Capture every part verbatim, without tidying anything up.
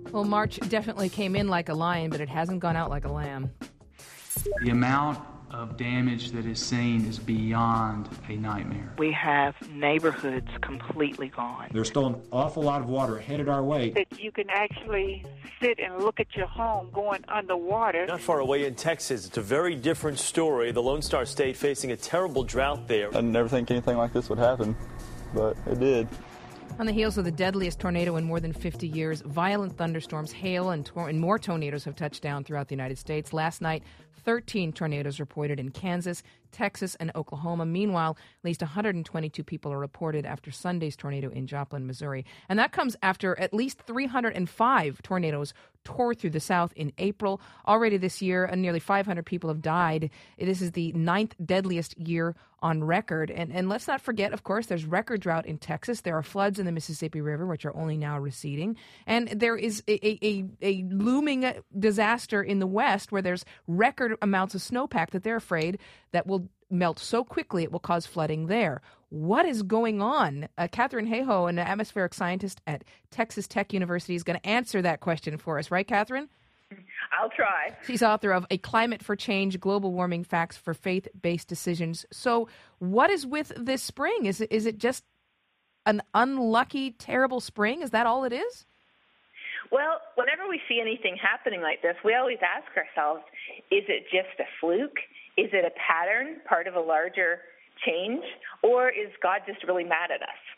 Well, March definitely came in like a lion, but it hasn't gone out like a lamb. The amount of damage that is seen is beyond a nightmare. We have neighborhoods completely gone. There's still an awful lot of water headed our way. That you can actually sit and look at your home going underwater. Not far away in Texas, it's a very different story. The Lone Star State facing a terrible drought there. I never think anything like this would happen, but it did. On the heels of the deadliest tornado in more than fifty years, violent thunderstorms, hail, and, tor- and more tornadoes have touched down throughout the United States. Last night, thirteen tornadoes reported in Kansas, Texas, and Oklahoma. Meanwhile, at least one hundred twenty-two people are reported after Sunday's tornado in Joplin, Missouri. And that comes after at least three hundred five tornadoes tore through the South in April. Already this year, uh, nearly five hundred people have died. This is the ninth deadliest year on record. And, and let's not forget, of course, there's record drought in Texas. There are floods in the Mississippi River, which are only now receding. And there is a, a, a looming disaster in the West where there's record amounts of snowpack that they're afraid that will melt so quickly it will cause flooding there. What is going on? Uh, Katharine Hayhoe, an atmospheric scientist at Texas Tech University, is going to answer that question for us. Right, Katharine? I'll try. She's author of A Climate for Change, Global Warming Facts for Faith-Based Decisions. So what is with this spring? Is it, is it just an unlucky, terrible spring? Is that all it is? Well, whenever we see anything happening like this, we always ask ourselves, is it just a fluke? Is it a pattern, part of a larger change? Or is God just really mad at us?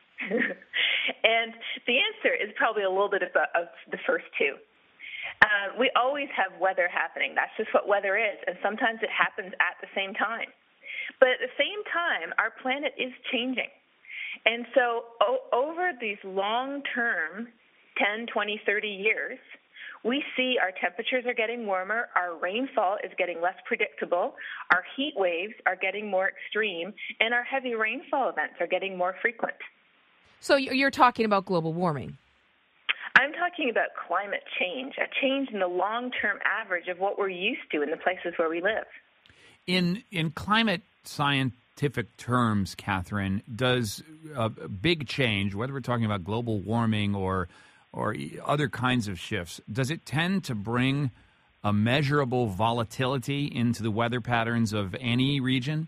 And the answer is probably a little bit of the, of the first two. Uh, we always have weather happening. That's just what weather is. And sometimes it happens at the same time. But at the same time, our planet is changing. And so o- over these long-term ten, twenty, thirty years, we see our temperatures are getting warmer, our rainfall is getting less predictable, our heat waves are getting more extreme, and our heavy rainfall events are getting more frequent. So you're talking about global warming? I'm talking about climate change, a change in the long-term average of what we're used to in the places where we live. In in climate scientific terms, Katharine, does a big change, whether we're talking about global warming or or other kinds of shifts, does it tend to bring a measurable volatility into the weather patterns of any region?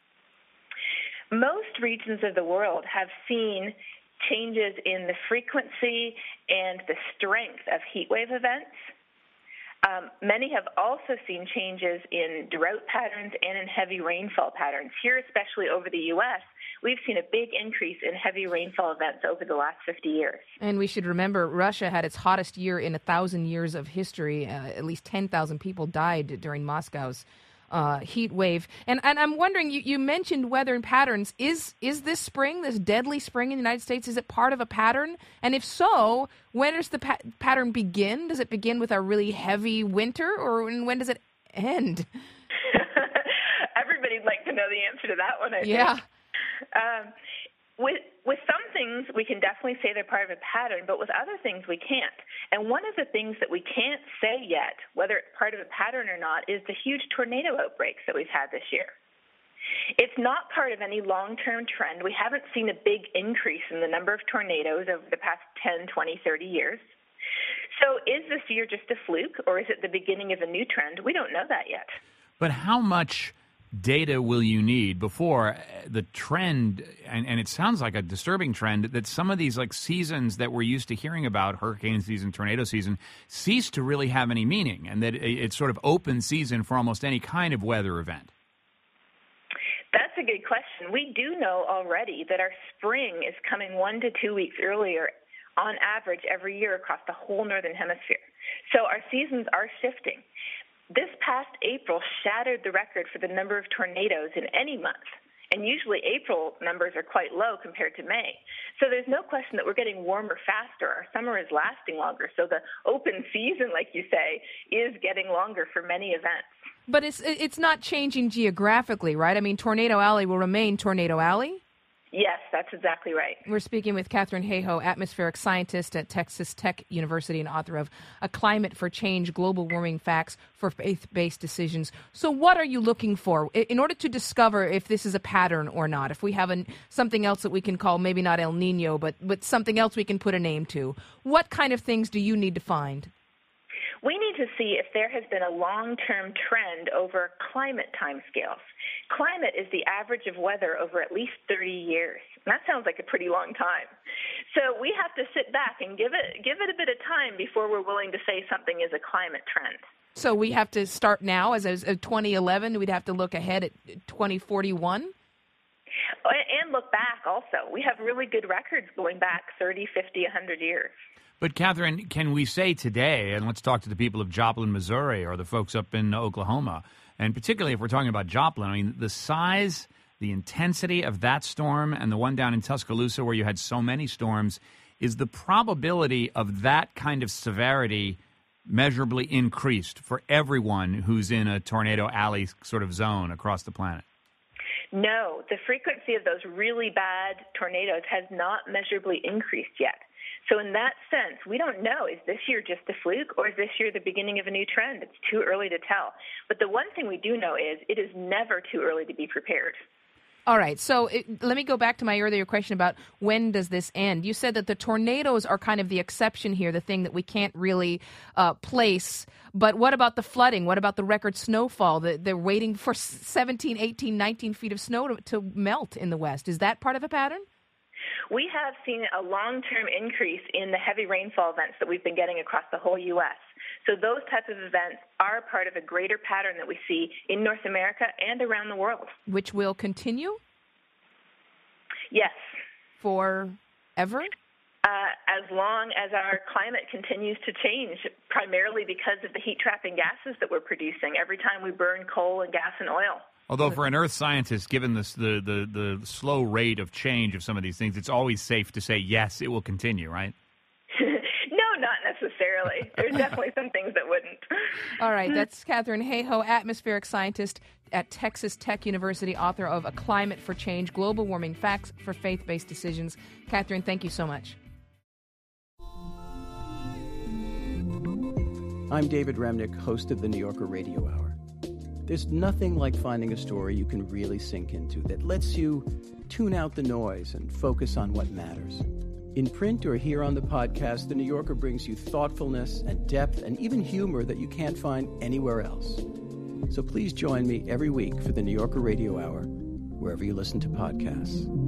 Most regions of the world have seen changes in the frequency and the strength of heat wave events. Um, many have also seen changes in drought patterns and in heavy rainfall patterns. Here, especially over the U S, we've seen a big increase in heavy rainfall events over the last fifty years. And we should remember Russia had its hottest year in a thousand years of history. Uh, at least ten thousand people died during Moscow's uh, heat wave. And, and I'm wondering, you, you mentioned weather and patterns. Is is this spring, this deadly spring in the United States, is it part of a pattern? And if so, when does the pa- pattern begin? Does it begin with a really heavy winter, or when does it end? Everybody'd like to know the answer to that one, I think. Yeah. Um, with with some things, we can definitely say they're part of a pattern, but with other things, we can't. And one of the things that we can't say yet, whether it's part of a pattern or not, is the huge tornado outbreaks that we've had this year. It's not part of any long-term trend. We haven't seen a big increase in the number of tornadoes over the past ten, twenty, thirty years. So is this year just a fluke, or is it the beginning of a new trend? We don't know that yet. But how much data will you need before the trend, and, and it sounds like a disturbing trend, that some of these like seasons that we're used to hearing about, hurricane season, tornado season, cease to really have any meaning, and that it's sort of open season for almost any kind of weather event? That's a good question. We do know already that our spring is coming one to two weeks earlier on average every year across the whole northern hemisphere. So our seasons are shifting. This past April shattered the record for the number of tornadoes in any month. And usually April numbers are quite low compared to May. So there's no question that we're getting warmer faster. Our summer is lasting longer. So the open season, like you say, is getting longer for many events. But it's it's not changing geographically, right? I mean, Tornado Alley will remain Tornado Alley? Yes, that's exactly right. We're speaking with Katharine Hayhoe, atmospheric scientist at Texas Tech University and author of A Climate for Change, Global Warming Facts for Faith-Based Decisions. So what are you looking for in order to discover if this is a pattern or not? If we have an, something else that we can call maybe not El Nino, but, but something else we can put a name to, what kind of things do you need to find? We need to see if there has been a long-term trend over climate timescales. Climate is the average of weather over at least thirty years. And that sounds like a pretty long time. So we have to sit back and give it give it a bit of time before we're willing to say something is a climate trend. So we have to start now as of twenty eleven. We'd have to look ahead at twenty forty-one? And look back also. We have really good records going back thirty, fifty, one hundred years. But, Katharine, can we say today, and let's talk to the people of Joplin, Missouri, or the folks up in Oklahoma, and particularly if we're talking about Joplin, I mean, the size, the intensity of that storm and the one down in Tuscaloosa where you had so many storms, is the probability of that kind of severity measurably increased for everyone who's in a tornado alley sort of zone across the planet? No, the frequency of those really bad tornadoes has not measurably increased yet. So in that sense, we don't know, is this year just a fluke or is this year the beginning of a new trend? It's too early to tell. But the one thing we do know is it is never too early to be prepared. All right. So it, let me go back to my earlier question about when does this end? You said that the tornadoes are kind of the exception here, the thing that we can't really uh, place. But what about the flooding? What about the record snowfall? The, they're waiting for seventeen, eighteen, nineteen feet of snow to, to melt in the West. Is that part of a pattern? We have seen a long-term increase in the heavy rainfall events that we've been getting across the whole U S. So those types of events are part of a greater pattern that we see in North America and around the world. Which will continue? Yes. Forever? Uh, as long as our climate continues to change, primarily because of the heat-trapping gases that we're producing every time we burn coal and gas and oil. Although for an earth scientist, given this, the, the, the slow rate of change of some of these things, it's always safe to say, yes, it will continue, right? No, not necessarily. There's definitely some things that wouldn't. All right. That's Katharine Hayhoe, atmospheric scientist at Texas Tech University, author of A Climate for Change, Global Warming Facts for Faith-Based Decisions. Katharine, thank you so much. I'm David Remnick, host of the New Yorker Radio Hour. There's nothing like finding a story you can really sink into that lets you tune out the noise and focus on what matters. In print or here on the podcast, The New Yorker brings you thoughtfulness and depth and even humor that you can't find anywhere else. So please join me every week for the New Yorker Radio Hour, wherever you listen to podcasts.